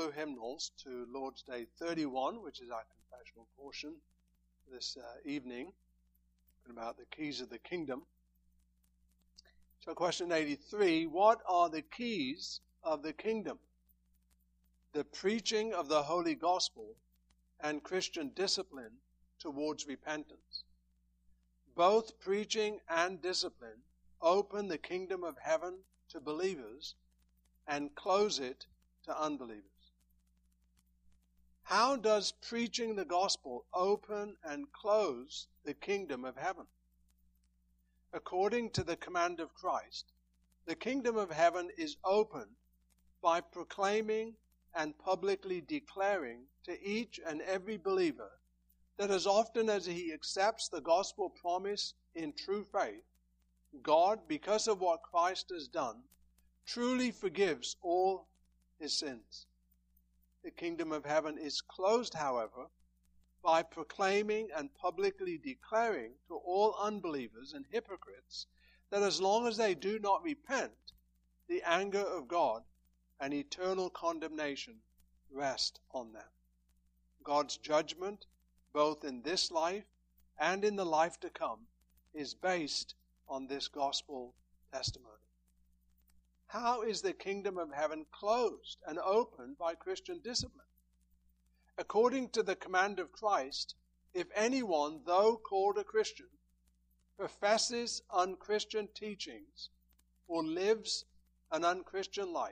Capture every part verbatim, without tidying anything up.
blue hymnals to Lord's Day thirty-one, which is our confessional portion this uh, evening, about the keys of the kingdom. So question eighty-three, what are the keys of the kingdom? The preaching of the Holy Gospel and Christian discipline towards repentance. Both preaching and discipline open the kingdom of heaven to believers and close it to unbelievers. How does preaching the gospel open and close the kingdom of heaven? According to the command of Christ, the kingdom of heaven is opened by proclaiming and publicly declaring to each and every believer that as often as he accepts the gospel promise in true faith, God, because of what Christ has done, truly forgives all his sins. The kingdom of heaven is closed, however, by proclaiming and publicly declaring to all unbelievers and hypocrites that as long as they do not repent, the anger of God and eternal condemnation rest on them. God's judgment, both in this life and in the life to come, is based on this gospel testimony. How is the kingdom of heaven closed and opened by Christian discipline? According to the command of Christ, if anyone, though called a Christian, professes unchristian teachings or lives an unchristian life,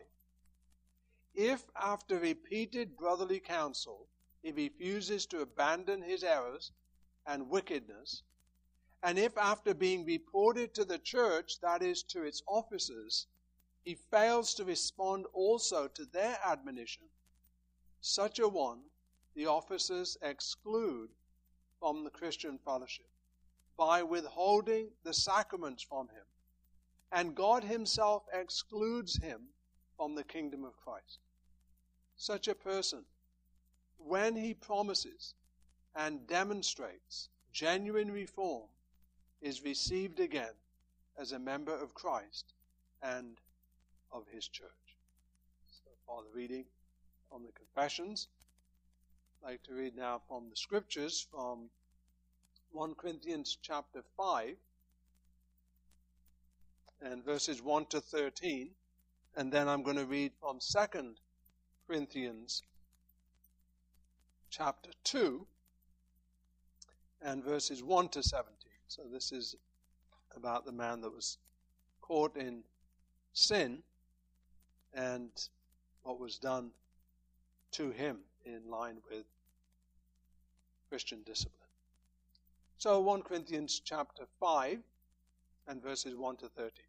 if after repeated brotherly counsel he refuses to abandon his errors and wickedness, and if after being reported to the church, that is, to its officers, he fails to respond also to their admonition, such a one the officers exclude from the Christian fellowship by withholding the sacraments from him, and God himself excludes him from the kingdom of Christ. Such a person, when he promises and demonstrates genuine reform, is received again as a member of Christ and of his church. So, Father, reading from the confessions. I'd like to read now from the scriptures from First Corinthians chapter five and verses one to thirteen, and then I'm going to read from Second Corinthians chapter two and verses one to seventeen. So this is about the man that was caught in sin and what was done to him in line with Christian discipline. So First Corinthians chapter five and verses one to thirteen.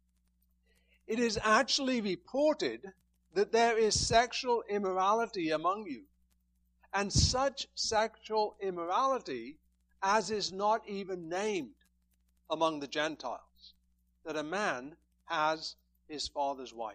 It is actually reported that there is sexual immorality among you, and such sexual immorality as is not even named among the Gentiles, that a man has his father's wife.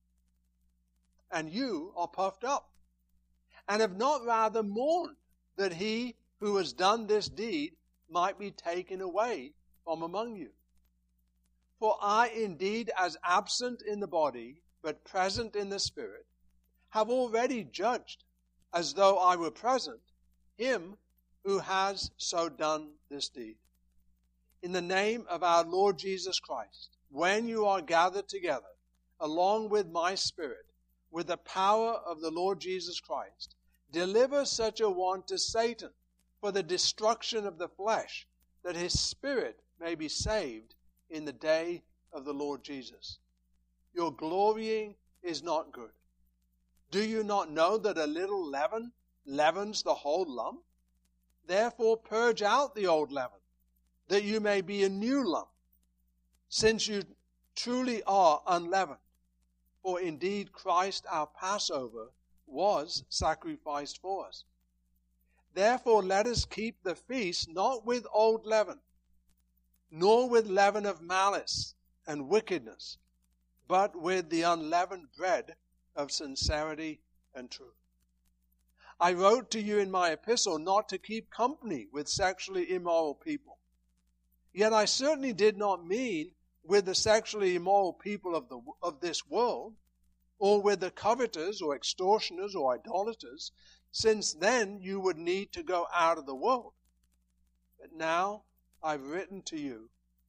And you are puffed up, and have not rather mourned that he who has done this deed might be taken away from among you. For I indeed, as absent in the body, but present in the spirit, have already judged, as though I were present, him who has so done this deed. In the name of our Lord Jesus Christ, when you are gathered together, along with my spirit, with the power of the Lord Jesus Christ, deliver such a one to Satan for the destruction of the flesh, that his spirit may be saved in the day of the Lord Jesus. Your glorying is not good. Do you not know that a little leaven leavens the whole lump? Therefore purge out the old leaven, that you may be a new lump, since you truly are unleavened. For indeed Christ our Passover was sacrificed for us. Therefore let us keep the feast not with old leaven, nor with leaven of malice and wickedness, but with the unleavened bread of sincerity and truth. I wrote to you in my epistle not to keep company with sexually immoral people. Yet I certainly did not mean with the sexually immoral people of the of this world, or with the covetous or extortioners or idolaters, since then you would need to go out of the world. But now I've written to you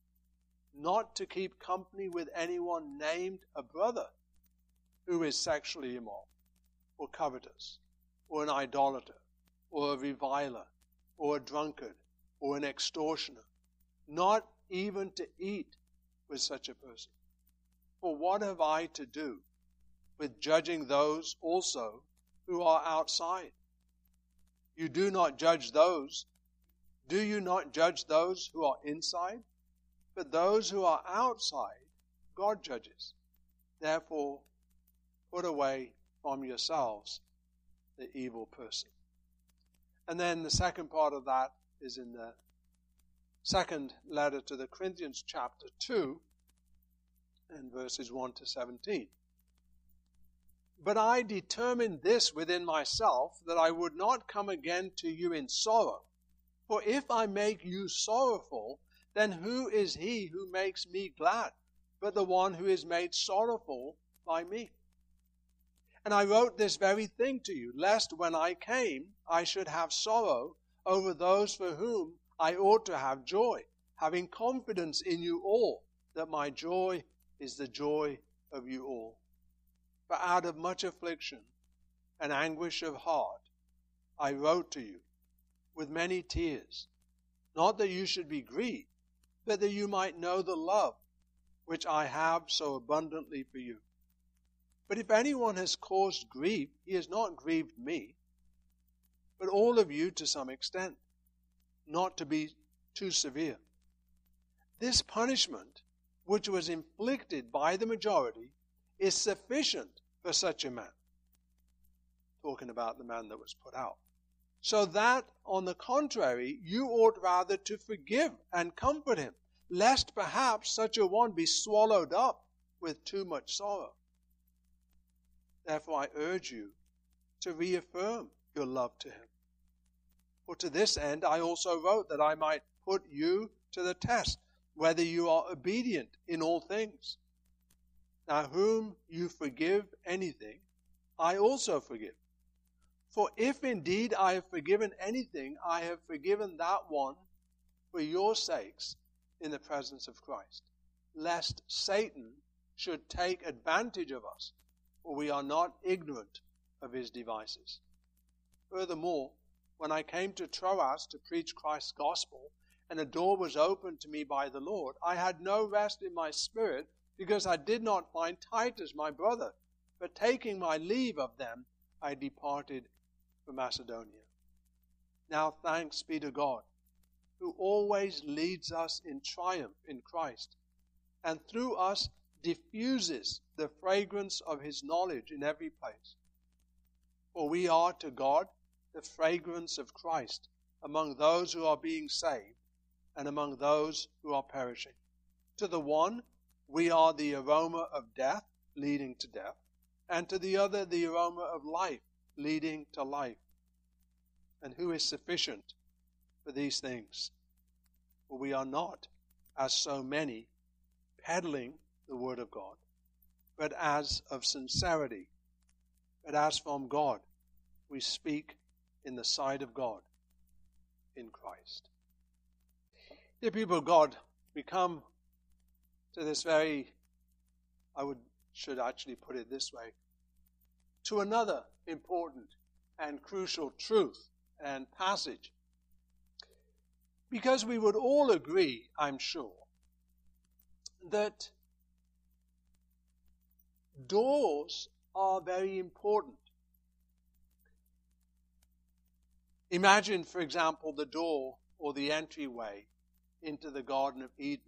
not to keep company with anyone named a brother who is sexually immoral, or covetous, or an idolater, or a reviler, or a drunkard, or an extortioner, not even to eat with such a person. For what have I to do with judging those also who are outside? You do not judge those. Do you not judge those who are inside? But those who are outside, God judges. Therefore, put away from yourselves the evil person. And then the second part of that is in the second letter to the Corinthians, chapter two, and verses one to seventeen. But I determined this within myself, that I would not come again to you in sorrow. For if I make you sorrowful, then who is he who makes me glad, but the one who is made sorrowful by me? And I wrote this very thing to you, lest when I came I should have sorrow over those for whom I ought to have joy, having confidence in you all, that my joy is the joy of you all. For out of much affliction and anguish of heart I wrote to you with many tears, not that you should be grieved, but that you might know the love which I have so abundantly for you. But if anyone has caused grief, he has not grieved me, but all of you to some extent, not to be too severe. This punishment, which was inflicted by the majority, is sufficient for such a man. Talking about the man that was put out. So that, on the contrary, you ought rather to forgive and comfort him, lest perhaps such a one be swallowed up with too much sorrow. Therefore I urge you to reaffirm your love to him. For to this end I also wrote, that I might put you to the test, whether you are obedient in all things. Now whom you forgive anything, I also forgive. For if indeed I have forgiven anything, I have forgiven that one for your sakes in the presence of Christ, lest Satan should take advantage of us, for we are not ignorant of his devices. Furthermore, when I came to Troas to preach Christ's gospel, and a door was opened to me by the Lord, I had no rest in my spirit, because I did not find Titus my brother. But taking my leave of them, I departed for Macedonia. Now thanks be to God, who always leads us in triumph in Christ, and through us diffuses the fragrance of his knowledge in every place. For we are to God the fragrance of Christ among those who are being saved and among those who are perishing. To the one, we are the aroma of death, leading to death, and to the other, the aroma of life, leading to life. And who is sufficient for these things? For we are not, as so many, peddling the word of God, but as of sincerity, but as from God, we speak in the sight of God in Christ. Dear people of God, we come to this very, I would should actually put it this way, to another important and crucial truth and passage. Because we would all agree, I'm sure, that doors are very important. Imagine, for example, the door or the entryway into the Garden of Eden.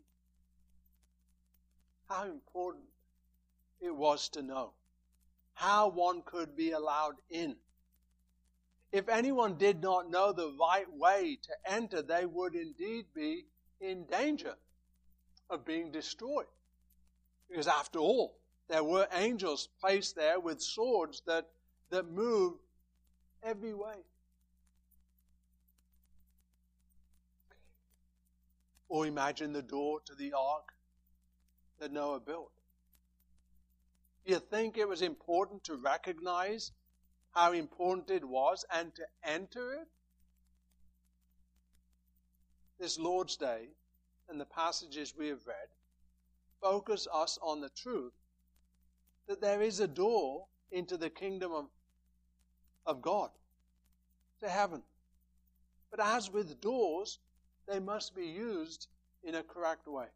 How important it was to know how one could be allowed in. If anyone did not know the right way to enter, they would indeed be in danger of being destroyed. Because after all, there were angels placed there with swords that, that moved every way. Or imagine the door to the ark that Noah built. Do you think it was important to recognize how important it was and to enter it? This Lord's Day and the passages we have read focus us on the truth that there is a door into the kingdom of, of God, to heaven. But as with doors, they must be used in a correct way.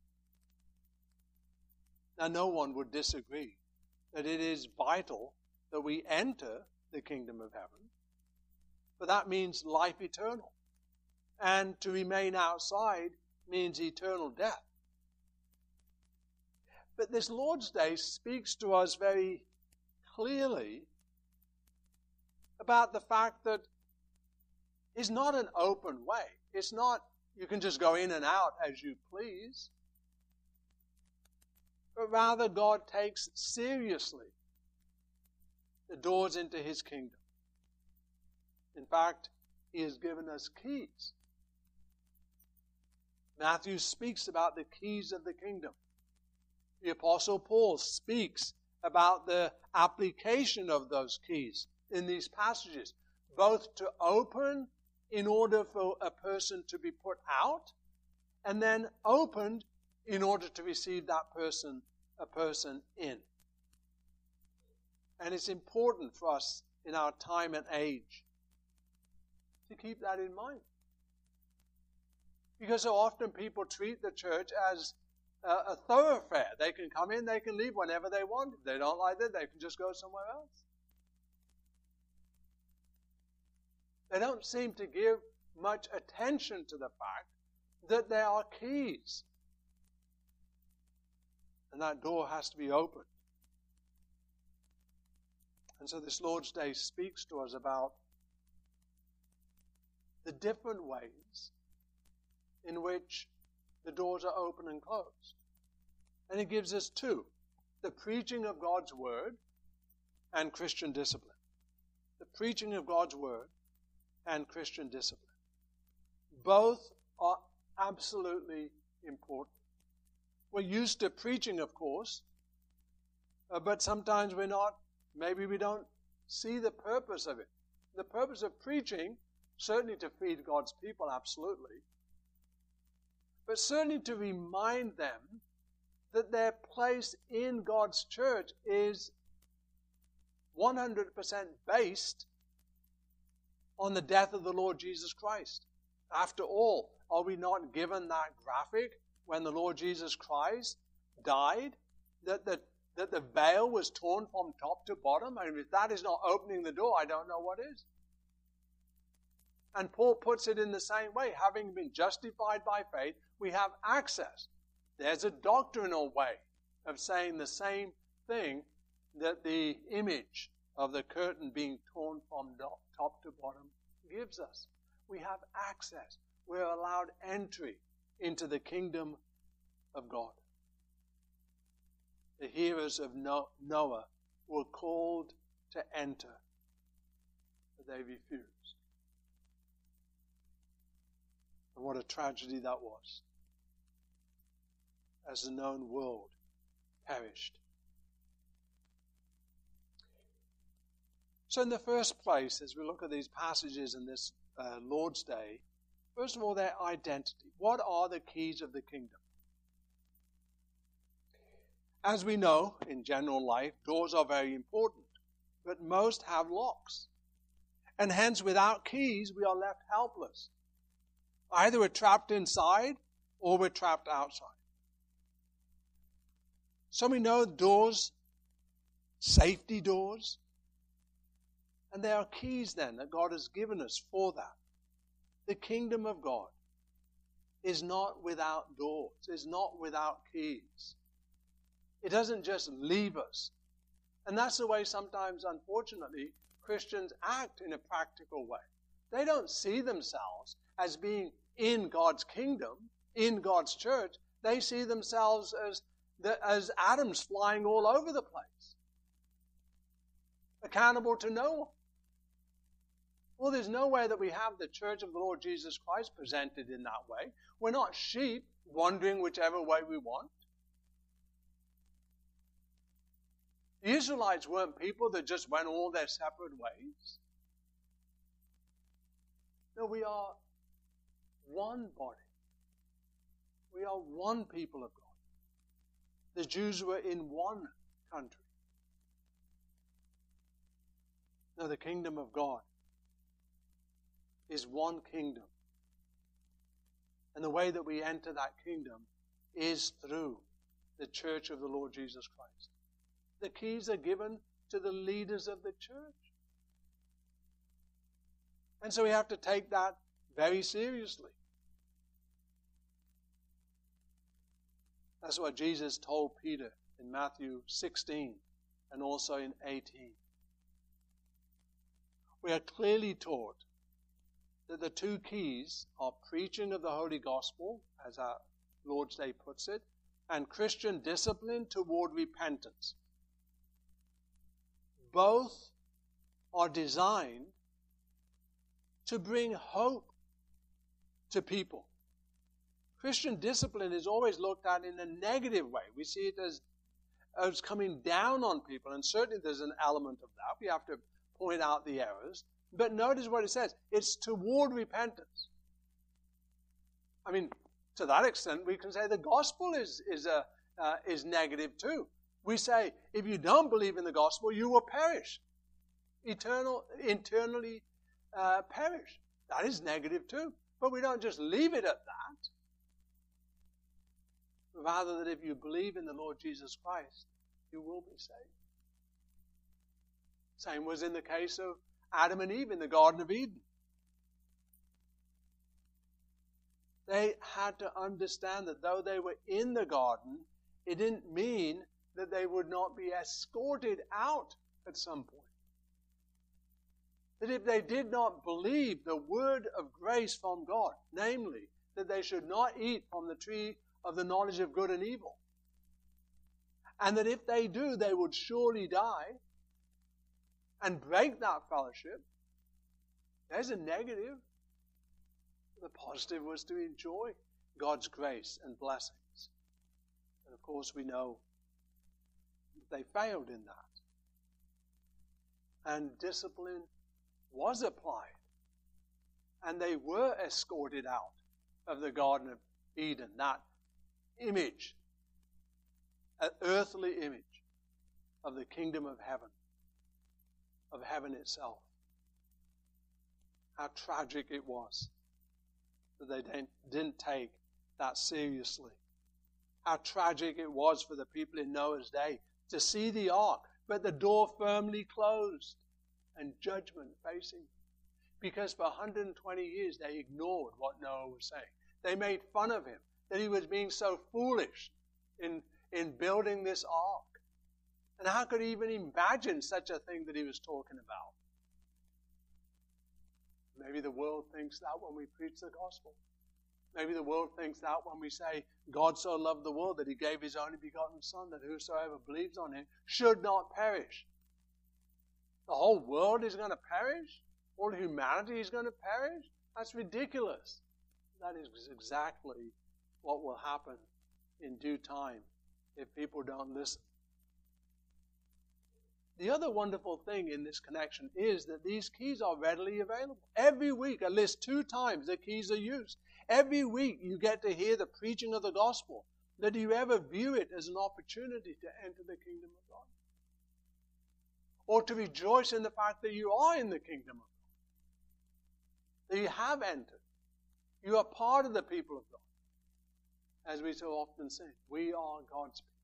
Now, no one would disagree that it is vital that we enter the kingdom of heaven, but that means life eternal. And to remain outside means eternal death. But this Lord's Day speaks to us very clearly about the fact that it's not an open way. It's not, you can just go in and out as you please. But rather, God takes seriously the doors into His kingdom. In fact, He has given us keys. Matthew speaks about the keys of the kingdom. The Apostle Paul speaks about the application of those keys in these passages, both to open in order for a person to be put out, and then opened in order to receive that person, a person in. And it's important for us in our time and age to keep that in mind. Because so often people treat the church as a, a thoroughfare. They can come in, they can leave whenever they want. If they don't like it, they can just go somewhere else. They don't seem to give much attention to the fact that there are keys. And that door has to be opened. And so this Lord's Day speaks to us about the different ways in which the doors are open and closed. And it gives us two: the preaching of God's Word and Christian discipline. The preaching of God's Word and Christian discipline. Both are absolutely important. We're used to preaching, of course, uh, but sometimes we're not, maybe we don't see the purpose of it. The purpose of preaching, certainly to feed God's people, absolutely, but certainly to remind them that their place in God's church is one hundred percent based on the death of the Lord Jesus Christ. After all, are we not given that graphic when the Lord Jesus Christ died, that the, that the veil was torn from top to bottom? I mean, if that is not opening the door, I don't know what is. And Paul puts it in the same way. Having been justified by faith, we have access. There's a doctrinal way of saying the same thing that the image of the curtain being torn from top to bottom gives us. We have access. We're allowed entry into the kingdom of God. The hearers of Noah were called to enter, but they refused. And what a tragedy that was, as the known world perished. So in the first place, as we look at these passages in this uh, Lord's Day, first of all, their identity. What are the keys of the kingdom? As we know, in general life, doors are very important, but most have locks. And hence, without keys, we are left helpless. Either we're trapped inside or we're trapped outside. So we know doors, safety doors, and there are keys then that God has given us for that. The kingdom of God is not without doors, is not without keys. It doesn't just leave us. And that's the way sometimes, unfortunately, Christians act in a practical way. They don't see themselves as being in God's kingdom, in God's church. They see themselves as, the, as atoms flying all over the place, accountable to no one. Well, there's no way that we have the church of the Lord Jesus Christ presented in that way. We're not sheep wandering whichever way we want. The Israelites weren't people that just went all their separate ways. No, we are one body. We are one people of God. The Jews were in one country. No, the kingdom of God is one kingdom. And the way that we enter that kingdom is through the church of the Lord Jesus Christ. The keys are given to the leaders of the church. And so we have to take that very seriously. That's what Jesus told Peter in Matthew sixteen and also in eighteen. We are clearly taught that the two keys are preaching of the Holy Gospel, as our Lord's Day puts it, and Christian discipline toward repentance. Both are designed to bring hope to people. Christian discipline is always looked at in a negative way. We see it as, as coming down on people, and certainly there's an element of that. We have to point out the errors. But notice what it says. It's toward repentance. I mean, to that extent, we can say the gospel is, is, a, uh, is negative too. We say, if you don't believe in the gospel, you will perish. Eternal, internally uh, perish. That is negative too. But we don't just leave it at that. Rather, that if you believe in the Lord Jesus Christ, you will be saved. Same was in the case of Adam and Eve in the Garden of Eden. They had to understand that though they were in the garden, it didn't mean that they would not be escorted out at some point. That if they did not believe the word of grace from God, namely, that they should not eat from the tree of the knowledge of good and evil, and that if they do, they would surely die and break that fellowship, there's a negative. The positive was to enjoy God's grace and blessings. And of course we know they failed in that. And discipline was applied. And they were escorted out of the Garden of Eden, that image, an earthly image of the kingdom of heaven, of heaven itself. How tragic it was that they didn't, didn't take that seriously. How tragic it was for the people in Noah's day to see the ark, but the door firmly closed and judgment facing them. Because for one hundred twenty years they ignored what Noah was saying. They made fun of him, that he was being so foolish in, in building this ark. And how could he even imagine such a thing that he was talking about? Maybe the world thinks that when we preach the gospel. Maybe the world thinks that when we say, God so loved the world that he gave his only begotten Son, that whosoever believes on him should not perish. The whole world is going to perish? All humanity is going to perish? That's ridiculous. That is exactly what will happen in due time if people don't listen. The other wonderful thing in this connection is that these keys are readily available. Every week, at least two times, the keys are used. Every week, you get to hear the preaching of the gospel. That do you ever view it as an opportunity to enter the kingdom of God? Or to rejoice in the fact that you are in the kingdom of God? That you have entered. You are part of the people of God. As we so often say, we are God's people.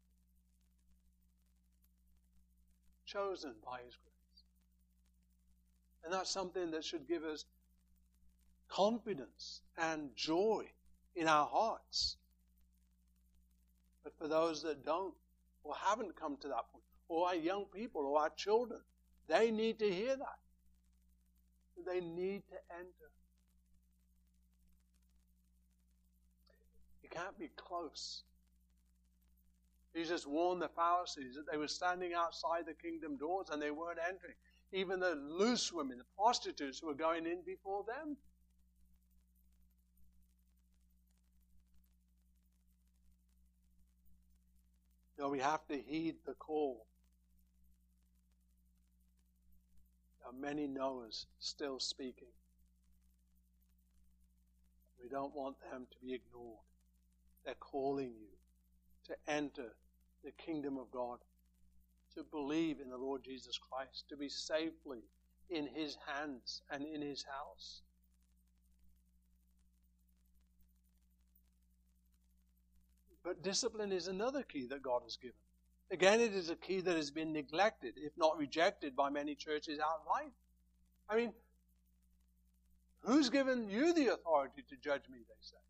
Chosen by his grace. And that's something that should give us confidence and joy in our hearts. But for those that don't, or haven't come to that point, or our young people, or our children, they need to hear that. They need to enter. You can't be close. Jesus warned the Pharisees that they were standing outside the kingdom doors and they weren't entering. Even the loose women, the prostitutes, were going in before them. No, we have to heed the call There are many Noahs still speaking. We don't want them to be ignored. They're calling you to enter the kingdom of God, to believe in the Lord Jesus Christ, to be safely in His hands and in His house. But discipline is another key that God has given. Again, it is a key that has been neglected, if not rejected, by many churches outright. I mean, who's given you the authority to judge me, they say.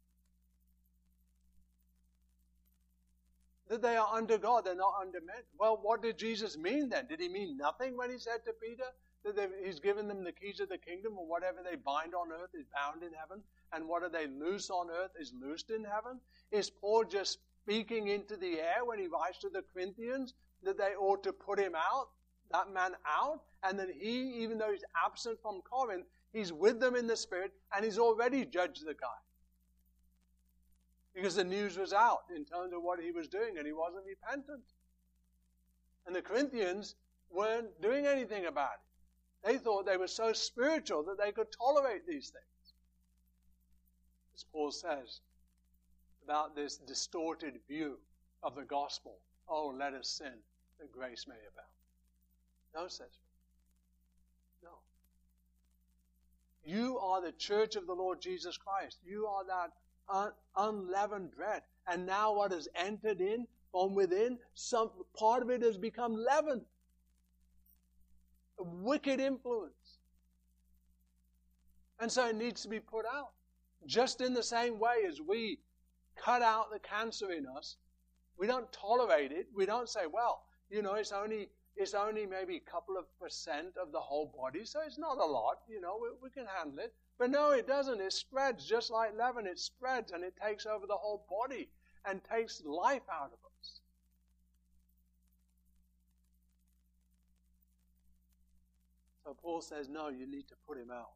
That they are under God, they're not under men. Well, what did Jesus mean then? Did He mean nothing when He said to Peter that He's given them the keys of the kingdom, and whatever they bind on earth is bound in heaven, and whatever they loose on earth is loosed in heaven? Is Paul just speaking into the air when he writes to the Corinthians that they ought to put him out, that man out, and that he, even though he's absent from Corinth, he's with them in the Spirit, and he's already judged the guy? Because the news was out in terms of what he was doing, and he wasn't repentant. And the Corinthians weren't doing anything about it. They thought they were so spiritual that they could tolerate these things. As Paul says about this distorted view of the gospel, oh, let us sin that grace may abound. No, says he. No. You are the church of the Lord Jesus Christ. You are that un- unleavened bread. And now what has entered in from within, some part of it has become leavened. A wicked influence. And so it needs to be put out. Just in the same way as we cut out the cancer in us, we don't tolerate it. We don't say, well, you know, it's only it's only maybe a couple of percent of the whole body, so it's not a lot, you know, we, we can handle it. But no, it doesn't. It spreads just like leaven. It spreads and it takes over the whole body and takes life out of us. So Paul says, no, you need to put him out.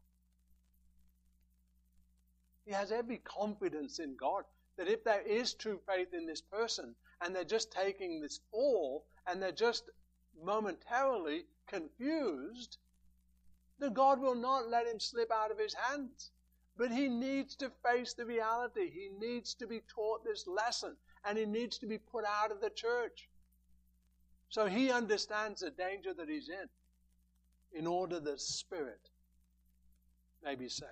He has every confidence in God that if there is true faith in this person and they're just taking this fall and they're just momentarily confused, that God will not let him slip out of his hands. But he needs to face the reality. He needs to be taught this lesson, and he needs to be put out of the church. So he understands the danger that he's in, in order that spirit may be saved.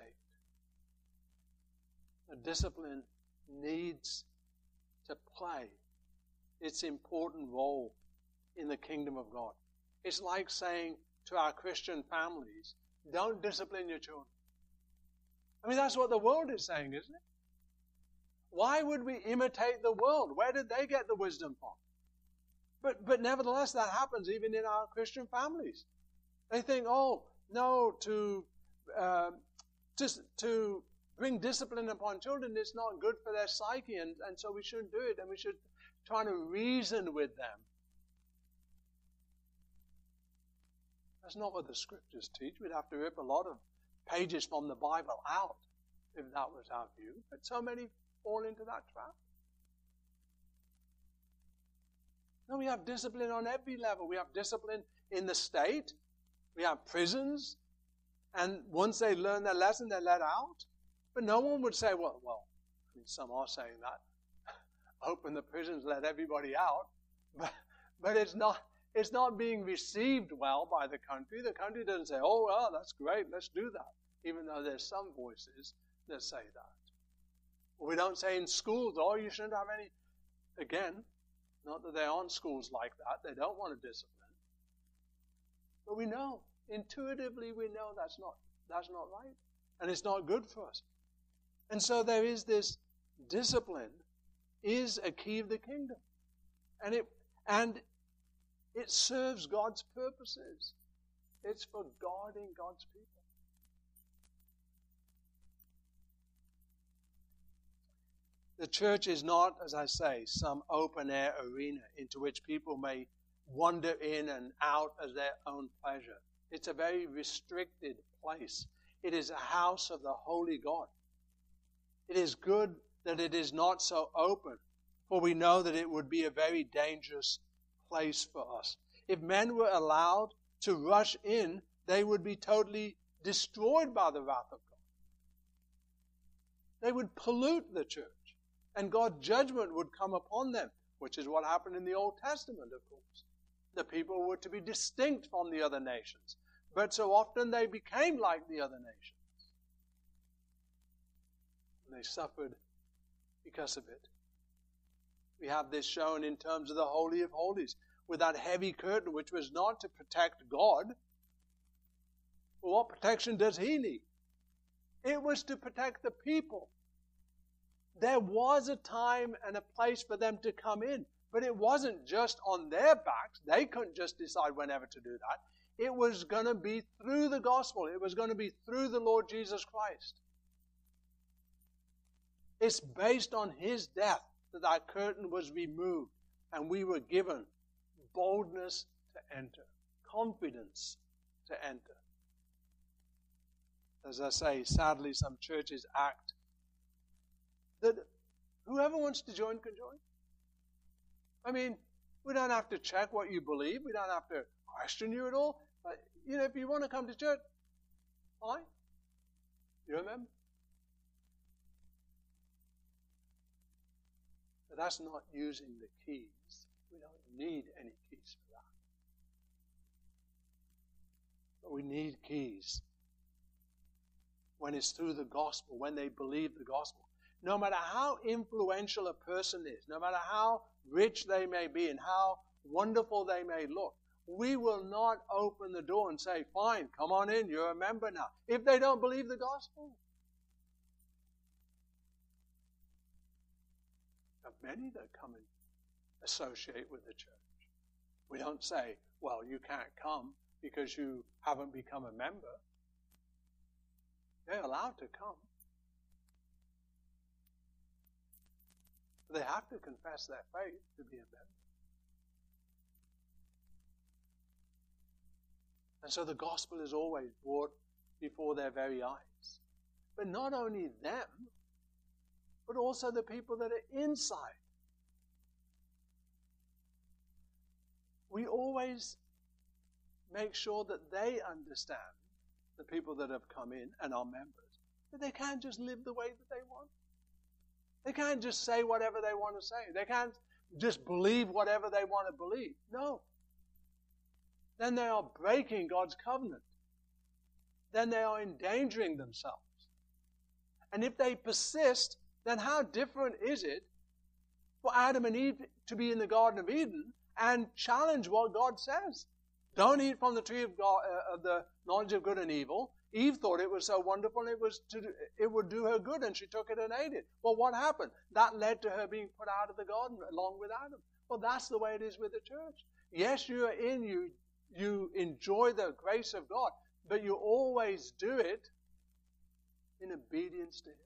The discipline needs to play its important role in the kingdom of God. It's like saying to our Christian families, don't discipline your children. I mean, that's what the world is saying, isn't it? Why would we imitate the world? Where did they get the wisdom from? But, but nevertheless, that happens even in our Christian families. They think, oh, no, to, uh, just to bring discipline upon children is not good for their psyche, and, and so we shouldn't do it, and we should try to reason with them. That's not what the Scriptures teach. We'd have to rip a lot of pages from the Bible out if that was our view. But so many fall into that trap. No, we have discipline on every level. We have discipline in the state. We have prisons. And once they learn their lesson, they're let out. But no one would say, well, well, I mean, some are saying that. Open the prisons, let everybody out. But, but it's not... It's not being received well by the country. The country doesn't say, oh, well, that's great, let's do that, even though there's some voices that say that. Or we don't say in schools, oh, you shouldn't have any. Again, not that there aren't schools like that. They don't want to discipline. But we know, intuitively we know that's not, that's not right. And it's not good for us. And so there is this discipline is a key of the kingdom. And it and It serves God's purposes. It's for guarding God's people. The church is not, as I say, some open-air arena into which people may wander in and out as their own pleasure. It's a very restricted place. It is a house of the holy God. It is good that it is not so open, for we know that it would be a very dangerous place for us. If men were allowed to rush in they would be totally destroyed by the wrath of God. They would pollute the church, and God's judgment would come upon them, which is what happened in the Old Testament, of course. The people were to be distinct from the other nations, but so often they became like the other nations. And they suffered because of it. We have this shown in terms of the Holy of Holies, with that heavy curtain, which was not to protect God. Well, what protection does He need? It was to protect the people. There was a time and a place for them to come in, but it wasn't just on their backs. They couldn't just decide whenever to do that. It was going to be through the gospel. It was going to be through the Lord Jesus Christ. It's based on His death that that curtain was removed, and we were given boldness to enter, confidence to enter. As I say, sadly, some churches act that whoever wants to join can join. I mean, we don't have to check what you believe. We don't have to question you at all. But, you know, if you want to come to church, fine. You remember? But that's not using the keys. We don't need any keys for that. But we need keys when it's through the gospel, when they believe the gospel. No matter how influential a person is, no matter how rich they may be and how wonderful they may look, we will not open the door and say, fine, come on in, you're a member now, if they don't believe the gospel. There are many that come and associate with the church. We don't say, well, you can't come because you haven't become a member. They're allowed to come. They have to confess their faith to be a member. And so the gospel is always brought before their very eyes. But not only them, but also the people that are inside. We always make sure that they understand, the people that have come in and are members, that they can't just live the way that they want. They can't just say whatever they want to say. They can't just believe whatever they want to believe. No. Then they are breaking God's covenant. Then they are endangering themselves. And if they persist, then how different is it for Adam and Eve to be in the Garden of Eden and challenge what God says? Don't eat from the tree of, God, uh, of the knowledge of good and evil. Eve thought it was so wonderful and it was to do, it would do her good, and she took it and ate it. Well, what happened? That led to her being put out of the garden along with Adam. Well, that's the way it is with the church. Yes, you are in, you, you enjoy the grace of God, but you always do it in obedience to Him.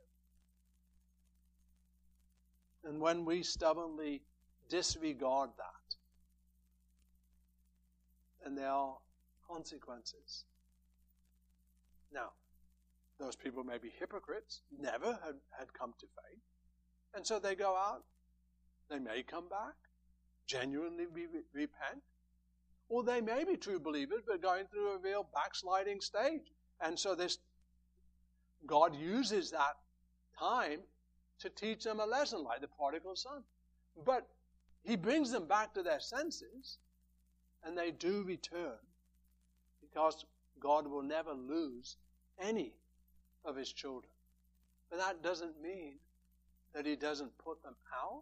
And when we stubbornly disregard that, then there are consequences. Now, those people may be hypocrites, never had, had come to faith, and so they go out. They may come back, genuinely re- repent, or they may be true believers, but going through a real backsliding stage. And so this, God uses that time to teach them a lesson, like the prodigal son. But He brings them back to their senses, and they do return, because God will never lose any of His children. But that doesn't mean that He doesn't put them out.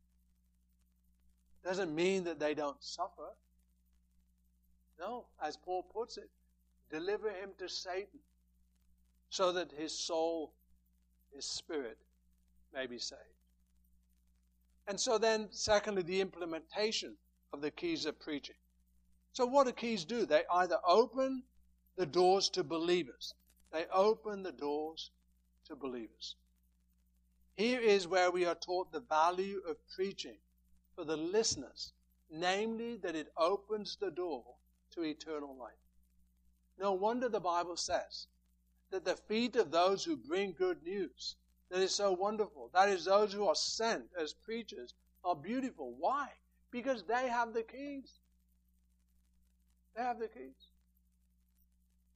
Doesn't mean that they don't suffer. No, as Paul puts it, deliver him to Satan so that his soul, his spirit may be saved. And so then, secondly, the implementation of the keys of preaching. So what do keys do? They either open the doors to believers. They open the doors to believers. Here is where we are taught the value of preaching for the listeners, namely that it opens the door to eternal life. No wonder the Bible says that the feet of those who bring good news, that is so wonderful, that is those who are sent as preachers, are beautiful. Why? Because they have the keys. They have the keys.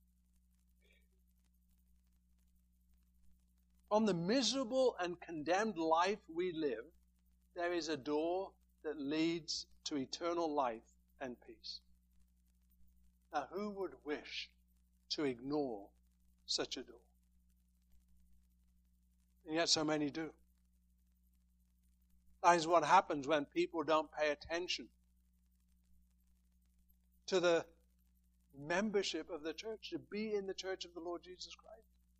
From the miserable and condemned life we live, there is a door that leads to eternal life and peace. Now, who would wish to ignore such a door? And yet so many do. That is what happens when people don't pay attention to the membership of the church, to be in the church of the Lord Jesus Christ.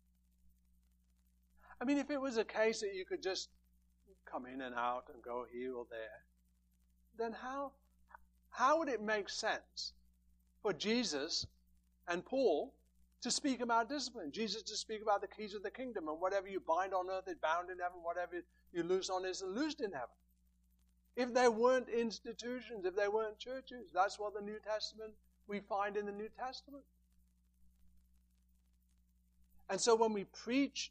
I mean, if it was a case that you could just come in and out and go here or there, then how, how would it make sense for Jesus and Paul to speak about discipline? Jesus to speak about the keys of the kingdom, and whatever you bind on earth is bound in heaven, whatever you loose on earth is loosed in heaven. If there weren't institutions, if there weren't churches, that's what the New Testament, we find in the New Testament. And so when we preach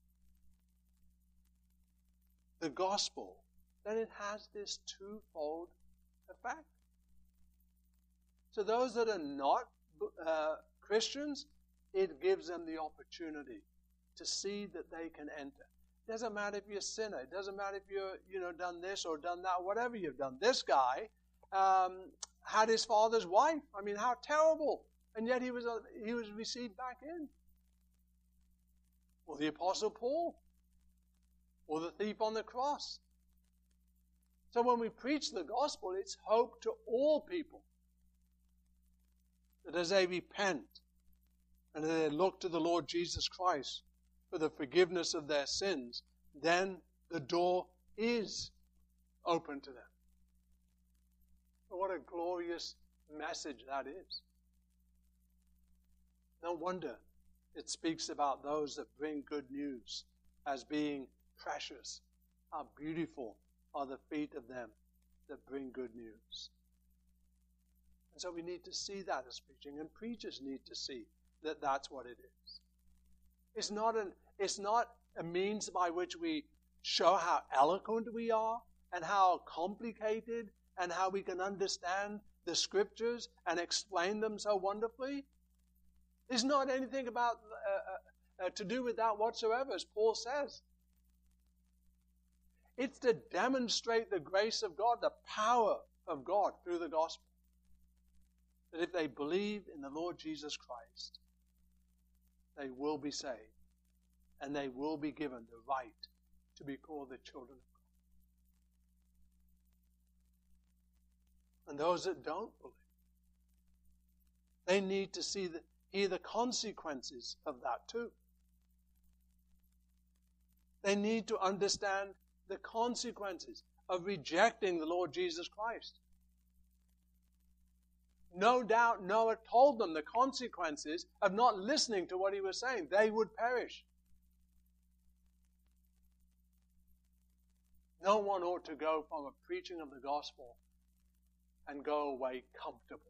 the gospel, then it has this twofold effect. To those that are not uh, Christians, it gives them the opportunity to see that they can enter. It doesn't matter if you're a sinner. It doesn't matter if you're, you know, done this or done that, whatever you've done. This guy um, had his father's wife. I mean, how terrible. And yet he was, uh, he was received back in. Or the Apostle Paul. Or the thief on the cross. So when we preach the gospel, it's hope to all people. That as they repent and as they look to the Lord Jesus Christ for the forgiveness of their sins, then the door is open to them. What a glorious message that is. No wonder it speaks about those that bring good news as being precious. How beautiful are the feet of them that bring good news. And so we need to see that as preaching, and preachers need to see that that's what it is. It's not an, it's not a means by which we show how eloquent we are and how complicated and how we can understand the Scriptures and explain them so wonderfully. It's not anything about uh, uh, to do with that whatsoever, as Paul says. It's to demonstrate the grace of God, the power of God through the gospel. That if they believe in the Lord Jesus Christ, they will be saved. And they will be given the right to be called the children of God. And those that don't believe, they need to see the, hear the consequences of that too. They need to understand the consequences of rejecting the Lord Jesus Christ. No doubt Noah told them the consequences of not listening to what he was saying. They would perish. No one ought to go from a preaching of the gospel and go away comfortable.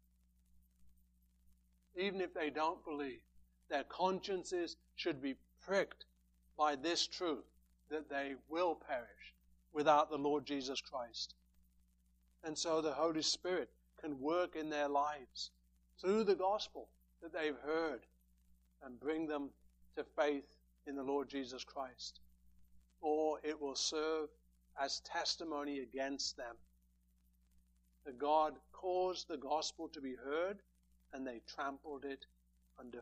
Even if they don't believe, their consciences should be pricked by this truth, that they will perish without the Lord Jesus Christ. And so the Holy Spirit can work in their lives through the gospel that they've heard and bring them to faith in the Lord Jesus Christ. Or it will serve as testimony against them. That God caused the gospel to be heard and they trampled it underfoot.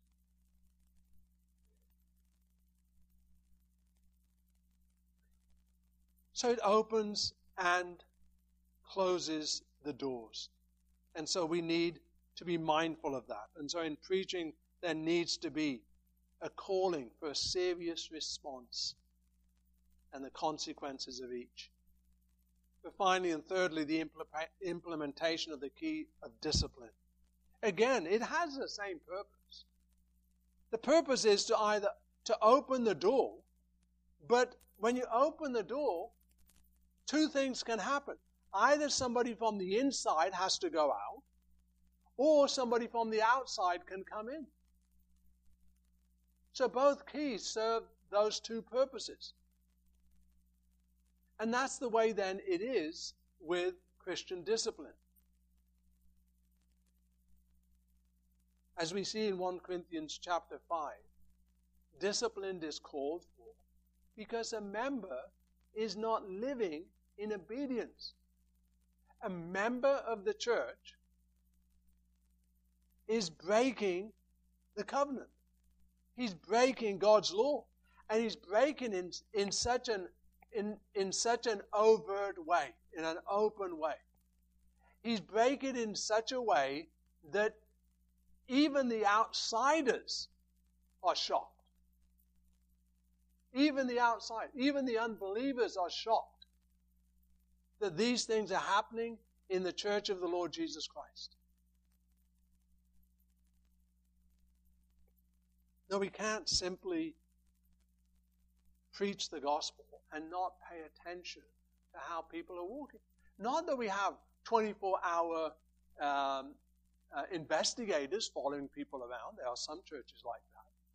So it opens and closes the doors. And so we need to be mindful of that. And so in preaching, there needs to be a calling for a serious response and the consequences of each. But finally and thirdly, the implementation of the key of discipline. Again, it has the same purpose. The purpose is to either to open the door, but when you open the door, two things can happen. Either somebody from the inside has to go out, or somebody from the outside can come in. So both keys serve those two purposes. And that's the way then it is with Christian discipline. As we see in First Corinthians chapter five, discipline is called for because a member is not living in obedience. A member of the church is breaking the covenant. He's breaking God's law. And he's breaking in, in such an in, in such an overt way, in an open way. He's breaking in such a way that even the outsiders are shocked. Even the outside, even the unbelievers are shocked that these things are happening in the church of the Lord Jesus Christ. No, we can't simply preach the gospel and not pay attention to how people are walking. Not that we have twenty-four hour um, uh, investigators following people around. There are some churches like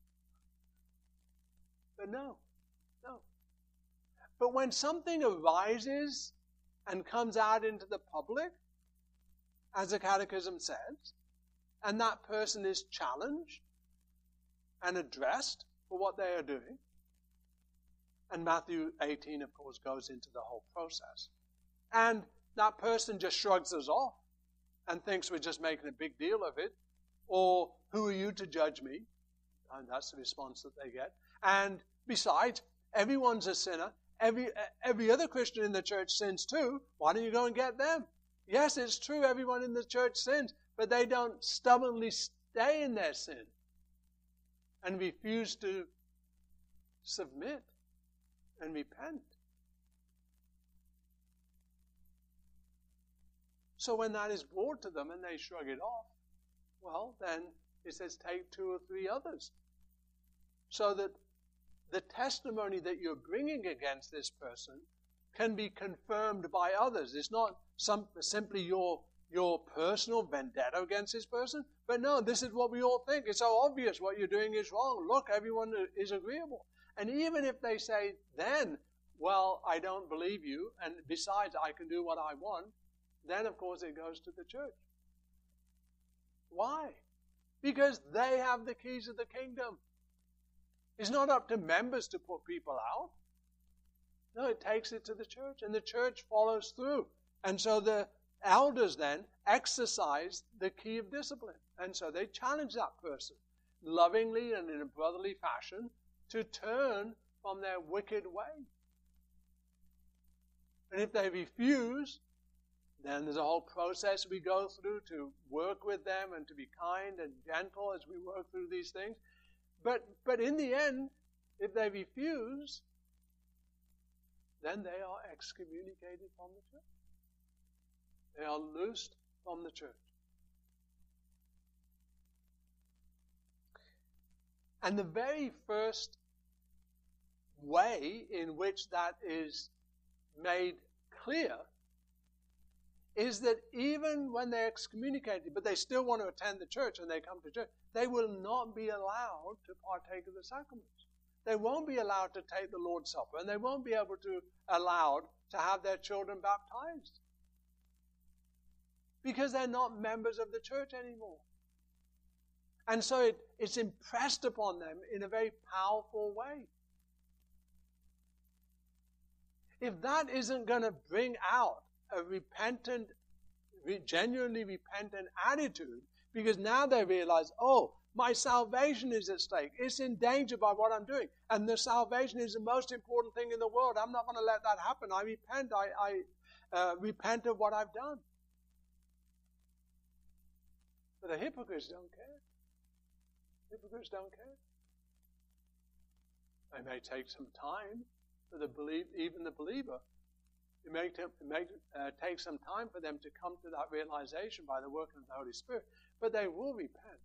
that. But no, no. But when something arises and comes out into the public, as the Catechism says, and that person is challenged and addressed for what they are doing, and Matthew eighteen, of course, goes into the whole process, and that person just shrugs us off and thinks we're just making a big deal of it, or who are you to judge me? And that's the response that they get. And besides, everyone's a sinner. Every every other Christian in the church sins too. Why don't you go and get them? Yes, it's true, everyone in the church sins, but they don't stubbornly stay in their sin and refuse to submit and repent. So when that is brought to them and they shrug it off, well, then it says take two or three others. So that the testimony that you're bringing against this person can be confirmed by others. It's not some, simply your, your personal vendetta against this person, but no, this is what we all think. It's so obvious what you're doing is wrong. Look, everyone is agreeable. And even if they say then, well, I don't believe you, and besides, I can do what I want, then, of course, it goes to the church. Why? Because they have the keys of the kingdom. It's not up to members to put people out. No, it takes it to the church, and the church follows through. And so the elders then exercise the key of discipline. And so they challenge that person lovingly and in a brotherly fashion to turn from their wicked way. And if they refuse, then there's a whole process we go through to work with them and to be kind and gentle as we work through these things. But, but in the end, if they refuse, then they are excommunicated from the church. They are loosed from the church. And the very first way in which that is made clear is that even when they're excommunicated, but they still want to attend the church and they come to church, they will not be allowed to partake of the sacraments. They won't be allowed to take the Lord's Supper, and they won't be able to allowed to have their children baptized. Because they're not members of the church anymore. And so it, it's impressed upon them in a very powerful way. If that isn't going to bring out a repentant, genuinely repentant attitude, because now they realize, oh, my salvation is at stake. It's in danger by what I'm doing. And the salvation is the most important thing in the world. I'm not going to let that happen. I repent. I, I uh, repent of what I've done. But the hypocrites don't care. Hypocrites don't care. They may take some time for the believe, even the believer. It may, t- it may uh, take some time for them to come to that realization by the working of the Holy Spirit, but they will repent.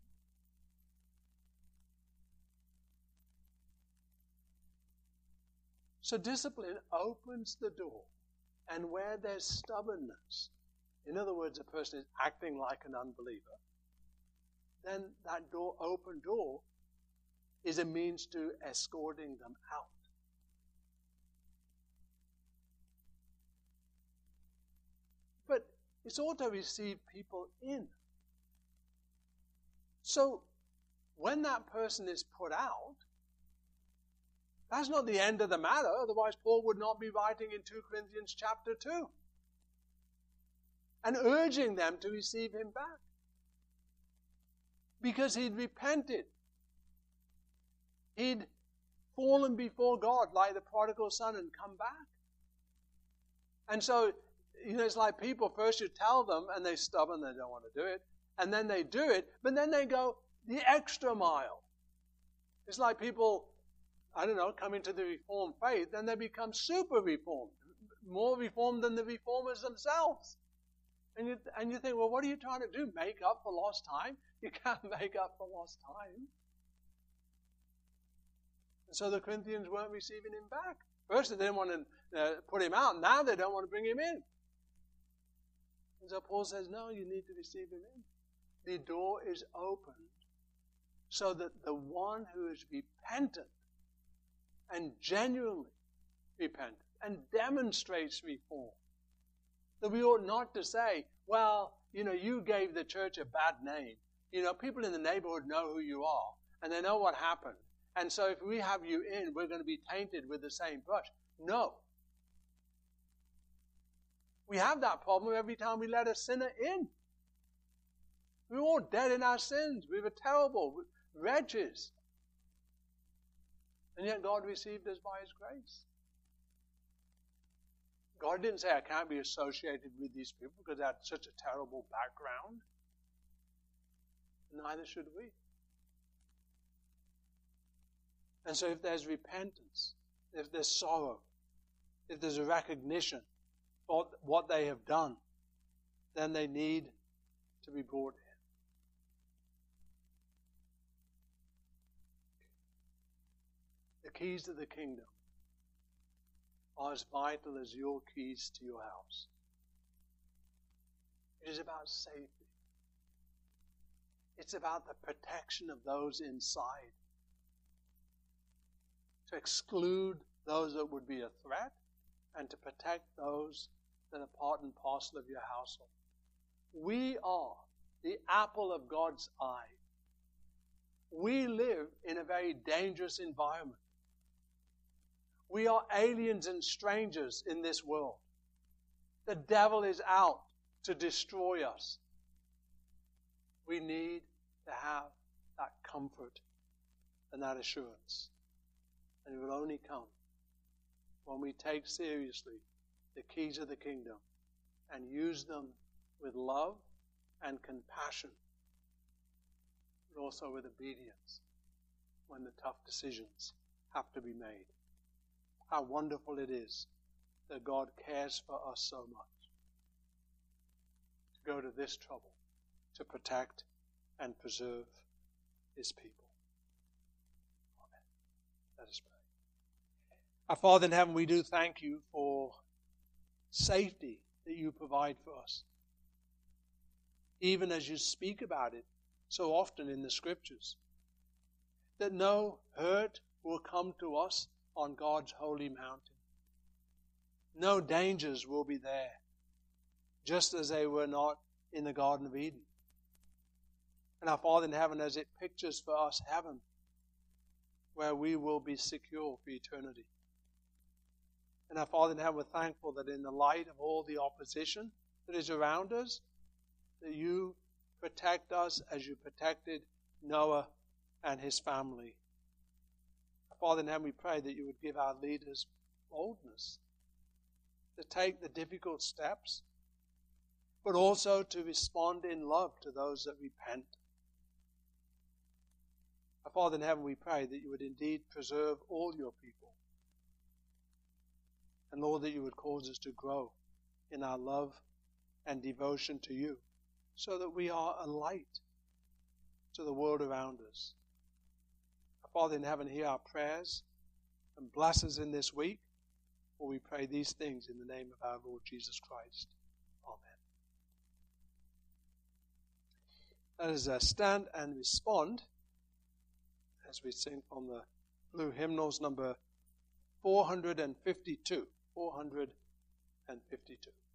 So discipline opens the door, and where there's stubbornness, in other words, a person is acting like an unbeliever, then that door, open door, is a means to escorting them out. But it's also receive people in. So when that person is put out, That's not the end of the matter. Otherwise, Paul would not be writing in Second Corinthians chapter two and urging them to receive him back. Because he'd repented. He'd fallen before God like the prodigal son and come back. And so, you know, it's like people, first you tell them and they're stubborn, they don't want to do it. And then they do it, but then they go the extra mile. It's like people, I don't know, come into the Reformed faith, then they become super Reformed. More Reformed than the Reformers themselves. And you, and you think, well, what are you trying to do? Make up for lost time? You can't make up for lost time. And so the Corinthians weren't receiving him back. First they didn't want to uh, put him out. Now they don't want to bring him in. And so Paul says, no, you need to receive him in. The door is opened so that the one who is repentant and genuinely repentant and demonstrates reform, that we ought not to say, well, you know, you gave the church a bad name. You know, people in the neighborhood know who you are, and they know what happened. And so if we have you in, we're going to be tainted with the same brush. No. We have that problem every time we let a sinner in. We're all dead in our sins. We were terrible wretches. And yet God received us by his grace. God didn't say I can't be associated with these people because they had such a terrible background. Neither should we. And so if there's repentance, if there's sorrow, if there's a recognition of what they have done, then they need to be brought in. The keys to the kingdom are as vital as your keys to your house. It is about safety. It's about the protection of those inside. To exclude those that would be a threat and to protect those that are part and parcel of your household. We are the apple of God's eye. We live in a very dangerous environment. We are aliens and strangers in this world. The devil is out to destroy us. We need to have that comfort and that assurance. And it will only come when we take seriously the keys of the kingdom and use them with love and compassion, but also with obedience when the tough decisions have to be made. How wonderful it is that God cares for us so much to go to this trouble to protect and preserve his people. Amen. Let us pray. Our Father in heaven, we do thank you for safety that you provide for us. Even as you speak about it so often in the Scriptures. That no hurt will come to us on God's holy mountain. No dangers will be there, just as they were not in the Garden of Eden. And our Father in heaven, as it pictures for us heaven, where we will be secure for eternity. And our Father in heaven, we're thankful that in the light of all the opposition that is around us, that you protect us as you protected Noah and his family. Father in heaven, we pray that you would give our leaders boldness to take the difficult steps, but also to respond in love to those that repent. Our Father in heaven, we pray that you would indeed preserve all your people. And Lord, that you would cause us to grow in our love and devotion to you, so that we are a light to the world around us. Father in heaven, hear our prayers and bless us in this week, for we pray these things in the name of our Lord Jesus Christ. Amen. Let us uh, stand and respond as we sing from the blue hymnals number four hundred fifty-two. four hundred fifty-two.